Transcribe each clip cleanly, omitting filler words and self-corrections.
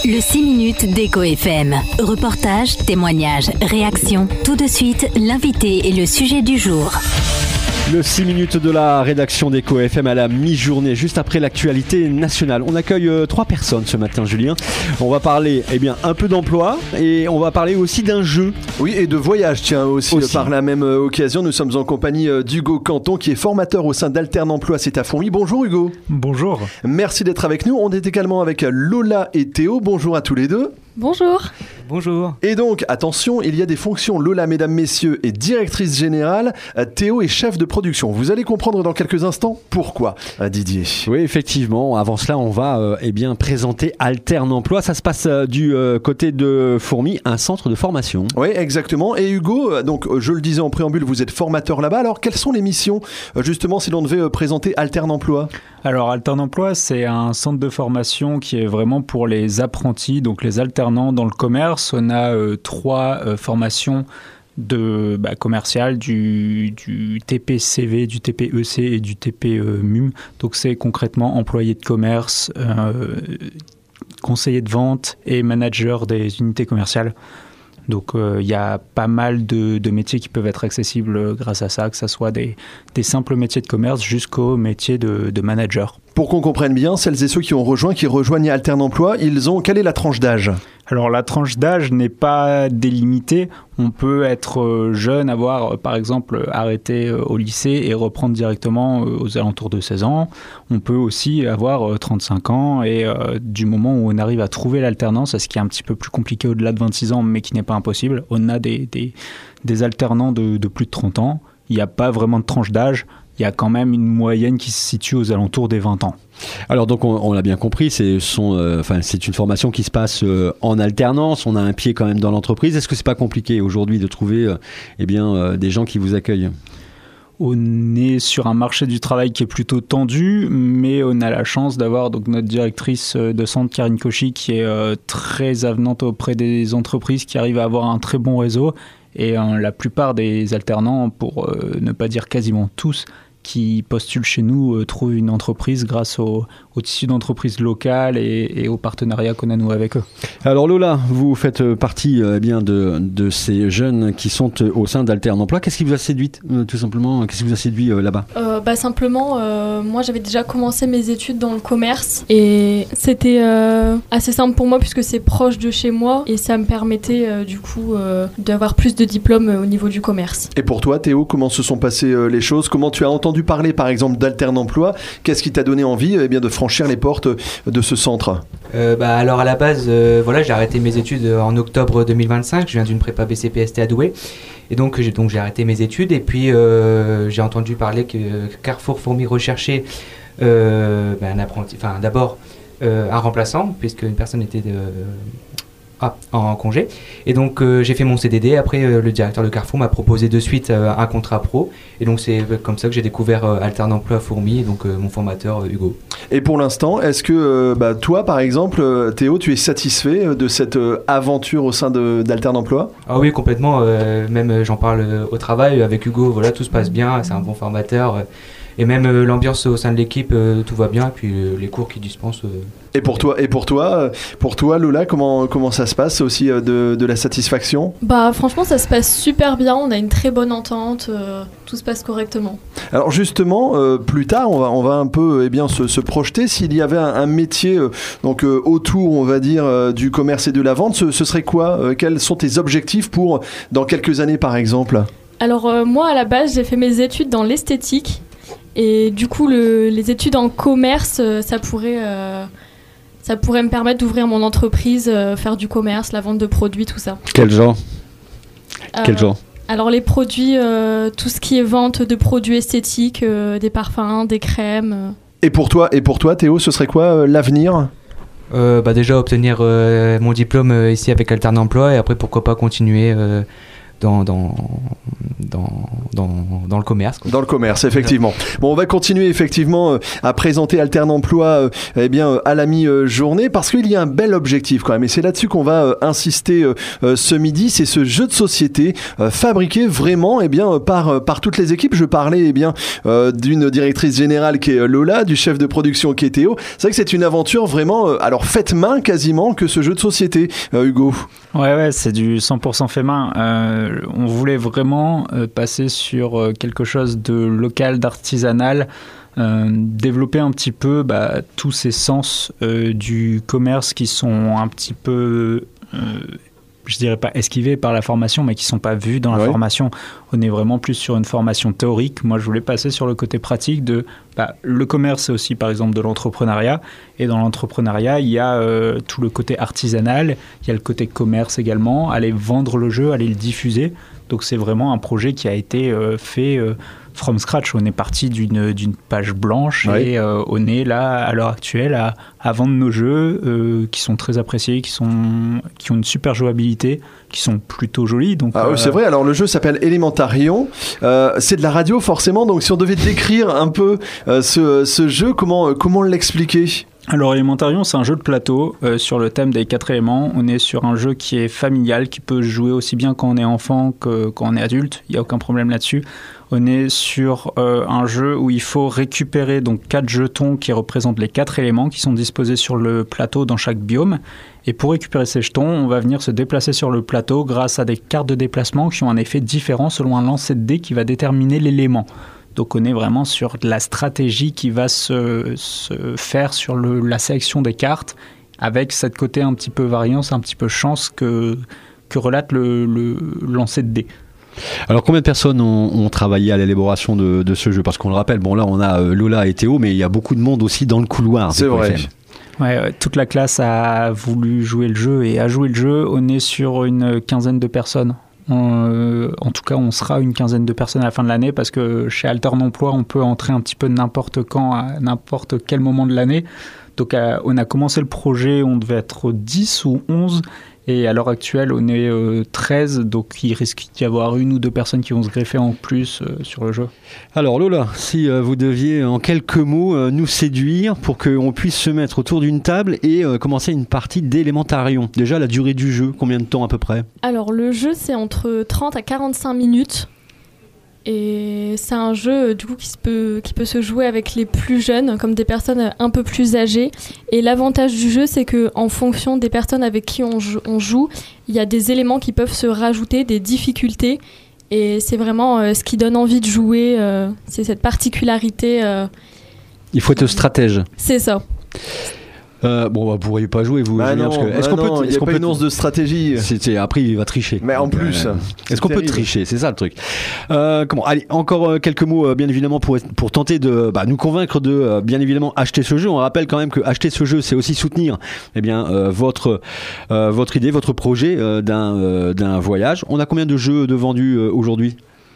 Le 6 minutes d'Echo FM. Reportage, témoignages, réactions. Tout de suite, l'invité et le sujet du jour. Le 6 minutes de la rédaction d'Echo FM à la mi-journée, juste après l'actualité nationale. On accueille 3 personnes ce matin, Julien. On va parler un peu d'emploi et on va parler aussi d'un jeu. Oui, et de voyage, tiens, aussi. Par la même occasion. Nous sommes en compagnie d'Hugo Canton, qui est formateur au sein d'Alterne Emploi, c'est à Fourmi. Bonjour Hugo. Bonjour. Merci d'être avec nous. On est également avec Lola et Théo. Bonjour à tous les deux. Bonjour. Bonjour. Et donc, attention, il y a des fonctions. Lola, mesdames, messieurs, est directrice générale. Théo est chef de production. Vous allez comprendre dans quelques instants pourquoi, Didier. Oui, effectivement. Avant cela, on va présenter Alterne Emploi. Ça se passe du côté de Fourmi, un centre de formation. Oui, exactement. Et Hugo, donc, je le disais en préambule, vous êtes formateur là-bas. Alors, quelles sont les missions, justement, si l'on devait présenter Alterne Emploi ? Alors, Alterne Emploi, c'est un centre de formation qui est vraiment pour les apprentis, donc les alternants dans le commerce. On a 3 formations commerciales, du TPCV, du TPEC et du TPMUM. Donc, c'est concrètement employé de commerce, conseiller de vente et manager des unités commerciales. Donc, il y a pas mal de métiers qui peuvent être accessibles grâce à ça, que ce soit des simples métiers de commerce jusqu'aux métiers de manager. Pour qu'on comprenne bien, celles et ceux qui rejoignent Alterne Emploi, quelle est la tranche d'âge ? Alors, la tranche d'âge n'est pas délimitée. On peut être jeune, avoir par exemple arrêté au lycée et reprendre directement aux alentours de 16 ans. On peut aussi avoir 35 ans et du moment où on arrive à trouver l'alternance, ce qui est un petit peu plus compliqué au-delà de 26 ans, mais qui n'est pas impossible, on a des alternants de plus de 30 ans. Il n'y a pas vraiment de tranche d'âge. Il y a quand même une moyenne qui se situe aux alentours des 20 ans. Alors donc on l'a bien compris, c'est une formation qui se passe en alternance, on a un pied quand même dans l'entreprise. Est-ce que c'est pas compliqué aujourd'hui de trouver des gens qui vous accueillent ? On est sur un marché du travail qui est plutôt tendu, mais on a la chance d'avoir donc notre directrice de centre, Karine Cauchy, qui est très avenante auprès des entreprises, qui arrive à avoir un très bon réseau. Et la plupart des alternants, pour ne pas dire quasiment tous, qui postulent chez nous trouvent une entreprise grâce au tissu d'entreprise locale et au partenariat qu'on a nous avec eux. Alors Lola, vous faites partie de ces jeunes qui sont au sein d'Alterne Emploi. Qu'est-ce qui vous a séduit tout simplement ? Qu'est-ce qui vous a séduit là-bas ? Simplement, moi j'avais déjà commencé mes études dans le commerce et c'était assez simple pour moi puisque c'est proche de chez moi et ça me permettait d'avoir plus de diplômes au niveau du commerce. Et pour toi Théo, comment se sont passées les choses ? Comment tu as entendu parler par exemple d'Alterne Emploi ? Qu'est-ce qui t'a donné envie de franchir les portes de ce centre ? Alors à la base, j'ai arrêté mes études en octobre 2025. Je viens d'une prépa BCPST à Douai. Et donc j'ai arrêté mes études et puis j'ai entendu parler que Carrefour Fourmi recherchait un apprenti, d'abord un remplaçant puisque une personne était en congé. Et donc j'ai fait mon CDD. Après le directeur de Carrefour m'a proposé de suite un contrat pro. Et donc c'est comme ça que j'ai découvert Alterne Emploi Fourmi et donc mon formateur Hugo. Et pour l'instant, est-ce que toi par exemple Théo, tu es satisfait de cette aventure au sein d'Alterne Emploi ? Ah oui, complètement. Même j'en parle au travail avec Hugo. Voilà, tout se passe bien. C'est un bon formateur. Et même l'ambiance au sein de l'équipe, tout va bien. Et puis les cours qu'il dispense. Et pour toi, Lola, comment ça se passe aussi de la satisfaction ? Franchement, ça se passe super bien. On a une très bonne entente. Tout se passe correctement. Alors justement, plus tard, on va un peu se projeter. S'il y avait un métier autour, on va dire, du commerce et de la vente, ce serait quoi ? Quels sont tes objectifs pour dans quelques années, par exemple ? Alors moi, à la base, j'ai fait mes études dans l'esthétique. Et du coup, les études en commerce, ça pourrait me permettre d'ouvrir mon entreprise, faire du commerce, la vente de produits, tout ça. Quel genre ? Alors les produits, tout ce qui est vente de produits esthétiques, des parfums, des crèmes. Et pour toi, Théo, ce serait quoi l'avenir ? Déjà obtenir mon diplôme ici avec Alterne Emploi et après pourquoi pas continuer dans le commerce, quoi. Dans le commerce, effectivement. Bon, on va continuer effectivement à présenter Alterne Emploi à la mi-journée, parce qu'il y a un bel objectif quand même, et c'est là-dessus qu'on va insister ce midi. C'est ce jeu de société fabriqué vraiment par toutes les équipes. Je parlais d'une directrice générale qui est Lola, du chef de production qui est Théo. C'est vrai que c'est une aventure vraiment alors faite main quasiment que ce jeu de société, Hugo. Ouais, c'est du 100% fait main. On voulait vraiment passer sur quelque chose de local, d'artisanal, développer un petit peu tous ces sens du commerce qui sont un petit peu, je dirais pas esquivés par la formation, mais qui sont pas vus dans la formation. On est vraiment plus sur une formation théorique. Moi, je voulais passer sur le côté pratique de le commerce, c'est aussi par exemple de l'entrepreneuriat. Et dans l'entrepreneuriat, il y a tout le côté artisanal, il y a le côté commerce également, aller vendre le jeu, aller le diffuser. Donc c'est vraiment un projet qui a été fait from scratch. On est parti d'une page blanche et on est là à l'heure actuelle à vendre nos jeux qui sont très appréciés, qui ont une super jouabilité, qui sont plutôt jolis. Donc, oui, c'est vrai. Alors le jeu s'appelle Elementarion. C'est de la radio forcément. Donc si on devait décrire un peu ce jeu, comment l'expliquer ? Alors Elementarion, c'est un jeu de plateau sur le thème des 4 éléments. On est sur un jeu qui est familial, qui peut jouer aussi bien quand on est enfant que quand on est adulte. Il n'y a aucun problème là-dessus. On est sur un jeu où il faut récupérer donc 4 jetons qui représentent les 4 éléments qui sont disposés sur le plateau dans chaque biome. Et pour récupérer ces jetons, on va venir se déplacer sur le plateau grâce à des cartes de déplacement qui ont un effet différent selon un lancer de dés qui va déterminer l'élément. Donc on est vraiment sur de la stratégie qui va se faire sur la sélection des cartes, avec cette côté un petit peu variance, un petit peu chance que relate le lancer de dés. Alors combien de personnes ont travaillé à l'élaboration de ce jeu ? Parce qu'on le rappelle, là on a Lola et Théo, mais il y a beaucoup de monde aussi dans le couloir. C'est vrai. Ouais, toute la classe a voulu jouer le jeu et a joué le jeu. On est sur une quinzaine de personnes. En tout cas, on sera une quinzaine de personnes à la fin de l'année, parce que chez Alterne Emploi, on peut entrer un petit peu n'importe quand, à n'importe quel moment de l'année. Donc on a commencé le projet, on devait être 10 ou 11, et à l'heure actuelle, on est 13, donc il risque d'y avoir 1 ou 2 personnes qui vont se greffer en plus sur le jeu. Alors Lola, si vous deviez en quelques mots nous séduire pour qu'on puisse se mettre autour d'une table et commencer une partie d'Elementarion. Déjà, la durée du jeu, combien de temps à peu près ? Alors le jeu, c'est entre 30 à 45 minutes. Et c'est un jeu du coup qui peut se jouer avec les plus jeunes, comme des personnes un peu plus âgées. Et l'avantage du jeu, c'est qu'en fonction des personnes avec qui on joue, il y a des éléments qui peuvent se rajouter, des difficultés. Et c'est vraiment ce qui donne envie de jouer, c'est cette particularité. Il faut être stratège. C'est ça. Vous pourriez pas jouer, vous, Julien, parce que il n'y a pas une once de stratégie. Après, il va tricher. Mais en plus, est-ce qu'on peut tricher ? C'est ça le truc. Allez, encore quelques mots, bien évidemment, pour tenter de nous convaincre de, bien évidemment, acheter ce jeu. On rappelle quand même que acheter ce jeu, c'est aussi soutenir, votre idée, votre projet d'un voyage. On a combien de jeux de vendus aujourd'hui ?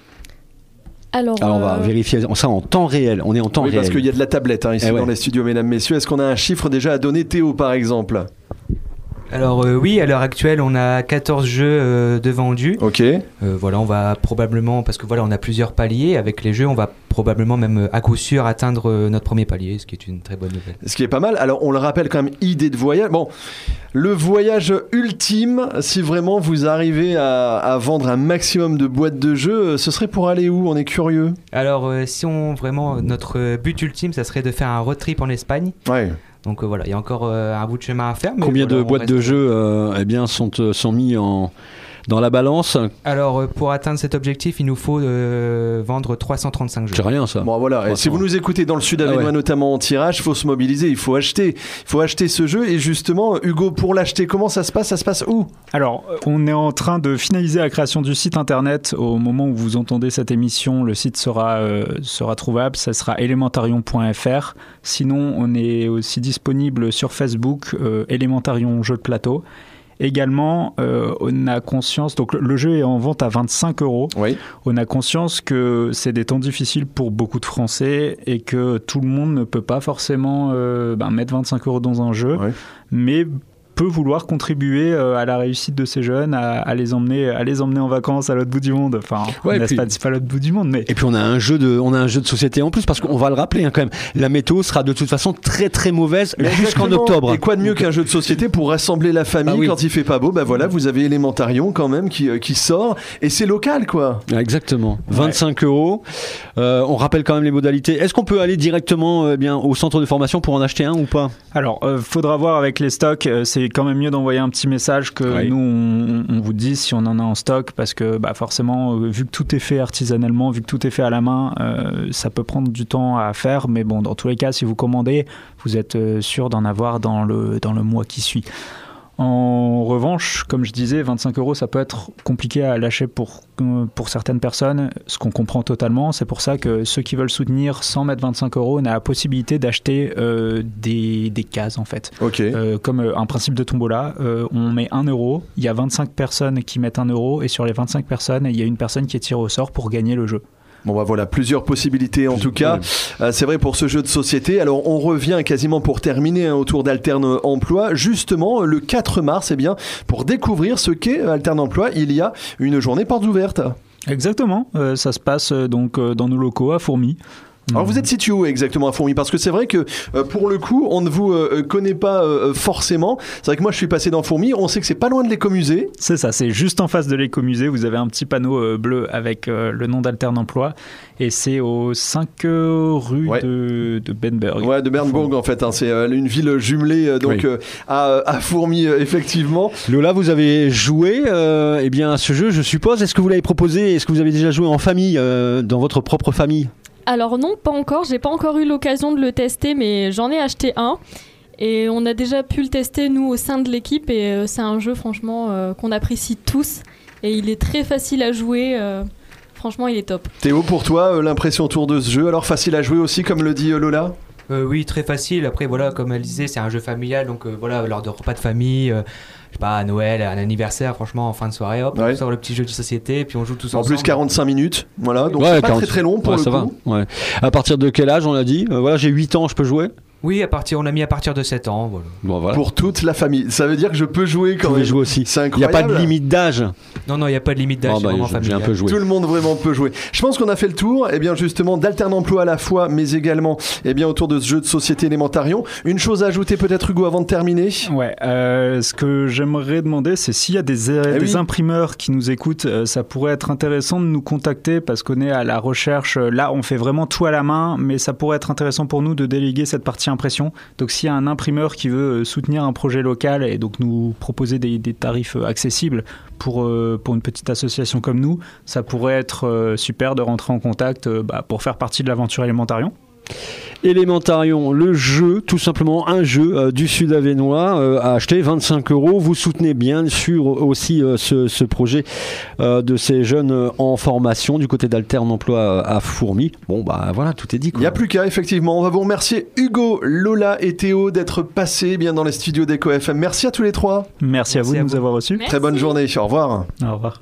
Alors on va vérifier ça en temps réel. On est en temps réel. Parce qu'il y a de la tablette ici dans les studios, mesdames, messieurs. Est-ce qu'on a un chiffre déjà à donner, Théo, par exemple ? Alors oui, à l'heure actuelle, on a 14 jeux de vendus. Ok. On va probablement, parce que on a plusieurs paliers avec les jeux, on va probablement même à coup sûr atteindre notre premier palier, ce qui est une très bonne nouvelle. Ce qui est pas mal. Alors on le rappelle quand même, idée de voyage. Bon, le voyage ultime, si vraiment vous arrivez à vendre un maximum de boîtes de jeux, ce serait pour aller où ? On est curieux. Alors notre but ultime, ça serait de faire un road trip en Espagne. Ouais. Donc il y a encore un bout de chemin à faire. Mais combien de boîtes de jeux sont mis dans la balance ? Alors pour atteindre cet objectif, il nous faut vendre 335 jeux. C'est rien ça. Bon voilà, et si vous nous écoutez dans le sud avenois notamment en tirage, il faut se mobiliser, il faut acheter ce jeu. Et justement, Hugo, pour l'acheter, comment ça se passe ? Ça se passe où ? Alors, on est en train de finaliser la création du site internet. Au moment où vous entendez cette émission, le site sera trouvable. Ça sera elementarion.fr. Sinon, on est aussi disponible sur Facebook, Elementarion Jeux de Plateau. Également, on a conscience, donc le jeu est en vente à 25 €. Oui. On a conscience que c'est des temps difficiles pour beaucoup de Français et que tout le monde ne peut pas forcément mettre 25 € dans un jeu. Oui. Mais peut vouloir contribuer à la réussite de ces jeunes, à les emmener en vacances à l'autre bout du monde. Enfin, c'est pas l'autre bout du monde, mais... Et puis on a un jeu de société en plus, parce qu'on va le rappeler quand même, la météo sera de toute façon très très mauvaise jusqu'en octobre. Et quoi de mieux qu'un jeu de société pour rassembler la famille quand il fait pas beau? Voilà, vous avez Élémentarion quand même qui sort, et c'est local, quoi. Exactement. 25 €. On rappelle quand même les modalités. Est-ce qu'on peut aller directement au centre de formation pour en acheter un ou pas? Alors, faudra voir avec les stocks. C'est quand même mieux d'envoyer un petit message que nous, on vous dise si on en a en stock, parce que forcément, vu que tout est fait artisanalement, vu que tout est fait à la main, ça peut prendre du temps à faire. Mais bon, dans tous les cas, si vous commandez, vous êtes sûr d'en avoir dans le mois qui suit. En revanche, comme je disais, 25 €, ça peut être compliqué à lâcher pour certaines personnes, ce qu'on comprend totalement. C'est pour ça que ceux qui veulent soutenir sans mettre 25 €, on a la possibilité d'acheter des cases, en fait. Okay. Comme un principe de tombola, on met 1 €, il y a 25 personnes qui mettent 1 €, et sur les 25 personnes, il y a une personne qui est tirée au sort pour gagner le jeu. Bon voilà, plusieurs possibilités en tout cas. C'est vrai pour ce jeu de société. Alors on revient quasiment pour terminer autour d'Alterne Emploi. Justement, le 4 mars, pour découvrir ce qu'est Alterne Emploi, il y a une journée portes ouvertes. Exactement, ça se passe donc dans nos locaux à Fourmies. Alors vous êtes situé où exactement à Fourmies? Parce que c'est vrai que pour le coup, on ne vous connaît pas forcément. C'est vrai que moi je suis passé dans Fourmies, on sait que c'est pas loin de l'Écomusée. C'est ça, c'est juste en face de l'Écomusée. Vous avez un petit panneau bleu avec le nom d'Alterne Emploi, et c'est au 5 rue de Bernburg. Ouais, de Bernburg en fait, c'est une ville jumelée à Fourmies effectivement. Lola, vous avez joué à ce jeu, je suppose. Est-ce que vous l'avez proposé? Est-ce que vous avez déjà joué en famille, dans votre propre famille? Alors non, pas encore. J'ai pas encore eu l'occasion de le tester, mais j'en ai acheté un. Et on a déjà pu le tester, nous, au sein de l'équipe. Et c'est un jeu, franchement, qu'on apprécie tous. Et il est très facile à jouer. Franchement, il est top. Théo, pour toi, l'impression autour de ce jeu, alors facile à jouer aussi, comme le dit Lola? Oui, très facile. Après, voilà, comme elle disait, c'est un jeu familial. Donc lors de repas de famille... je sais pas, à Noël, à un anniversaire, franchement, en fin de soirée, hop, on sort le petit jeu de société, et puis on joue tous ensemble. En plus, 45 minutes, voilà, donc c'est pas très long pour le coup. Va. À partir de quel âge, on l'a dit? J'ai 8 ans, je peux jouer? Oui, on a mis à partir de 7 ans. Voilà. Pour toute la famille. Ça veut dire que je peux jouer quand même. Jouer aussi. C'est incroyable. Il n'y a pas de limite d'âge. Non, il n'y a pas de limite d'âge. J'ai un peu joué. Tout le monde vraiment peut jouer. Je pense qu'on a fait le tour, justement, d'Alterne Emploi à la fois, mais également, autour de ce jeu de société Élémentarion. Une chose à ajouter peut-être, Hugo, avant de terminer? Ouais, ce que j'aimerais demander, c'est s'il y a des imprimeurs qui nous écoutent, ça pourrait être intéressant de nous contacter, parce qu'on est à la recherche. Là, on fait vraiment tout à la main, mais ça pourrait être intéressant pour nous de déléguer cette partie impression. Donc s'il y a un imprimeur qui veut soutenir un projet local et donc nous proposer des tarifs accessibles pour une petite association comme nous, ça pourrait être super de rentrer en contact pour faire partie de l'aventure Élémentarion. Élémentarion, le jeu, tout simplement un jeu du Sud-Avesnois à acheter 25 €. Vous soutenez bien sûr aussi ce projet de ces jeunes en formation du côté d'Alterne Emploi à Fourmies. Bon, voilà, tout est dit. Il n'y a plus qu'à, effectivement. On va vous remercier, Hugo, Lola et Théo, d'être passés dans les studios d'Eco FM. Merci à tous les trois. Merci à vous de nous avoir reçus. Merci. Très bonne journée. Au revoir. Au revoir.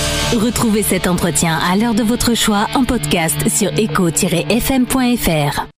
Retrouvez cet entretien à l'heure de votre choix en podcast sur eco-fm.fr.